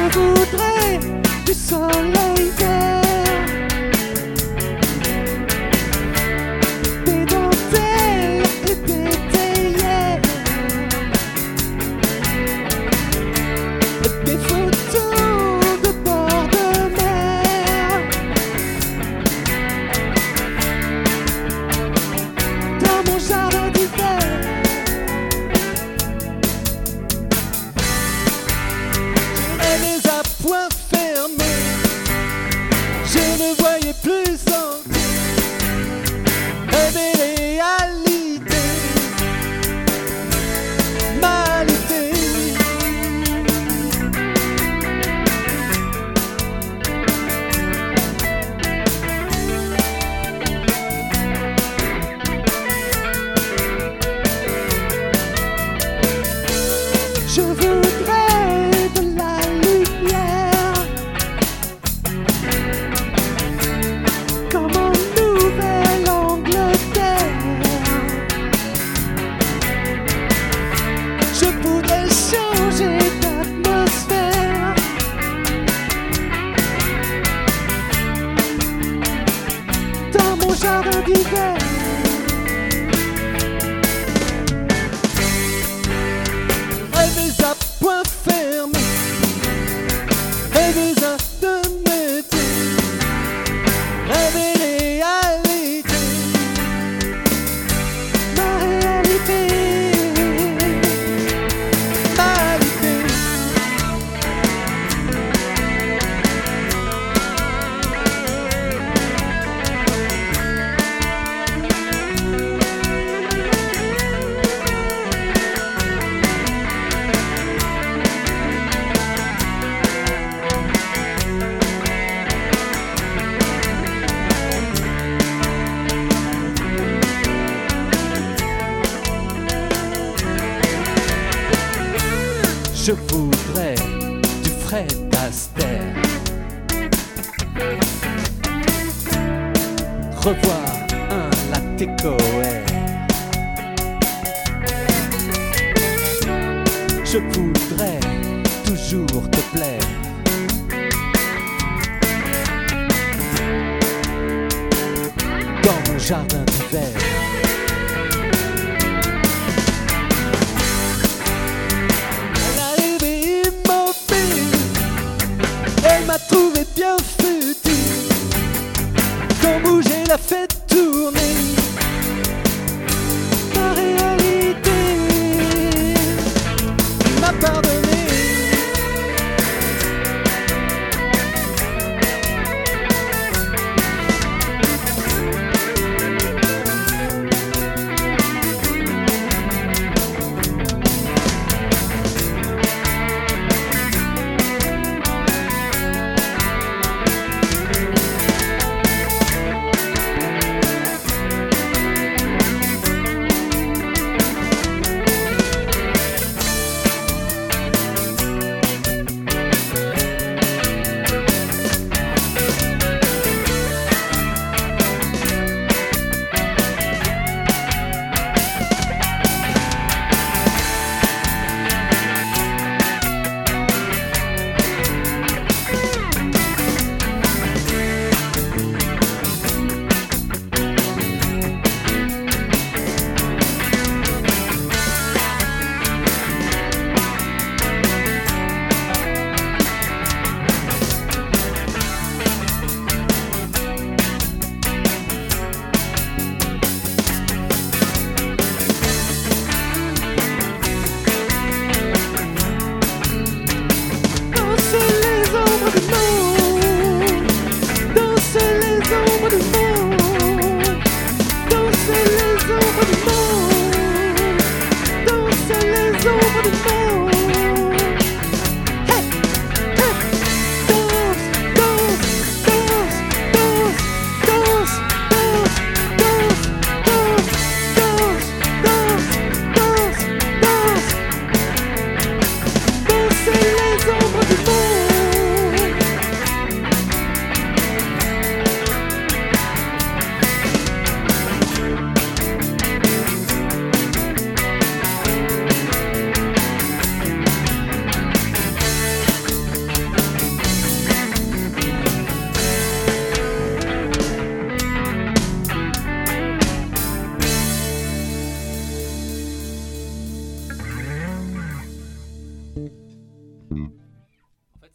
voudrais du soleil vert, des dentelles et des théières, des photos de bord de mer, dans mon jardin d'hiver. Point fermé, je ne voyais plus en réalité, malité. Je voudrais de la lumière, comme en Nouvelle-Angleterre. Je voudrais changer d'atmosphère, dans mon jardin d'hiver. Rêver à point fermé, rêver à demi-temps, rêver réalité, ma réalité, réalité. Je voudrais du Fred Astaire, revoir un latte Coher. Je voudrais toujours te plaire, dans mon jardin d'hiver. Elle m'a trouvé bien futile, quand bouger la fait tourner, ma réalité m'a pardonné.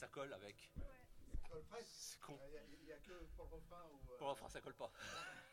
colle avec. Ça colle presque. C'est con. Il n'y a que pour le refrain où. Pour le refrain, ça colle pas.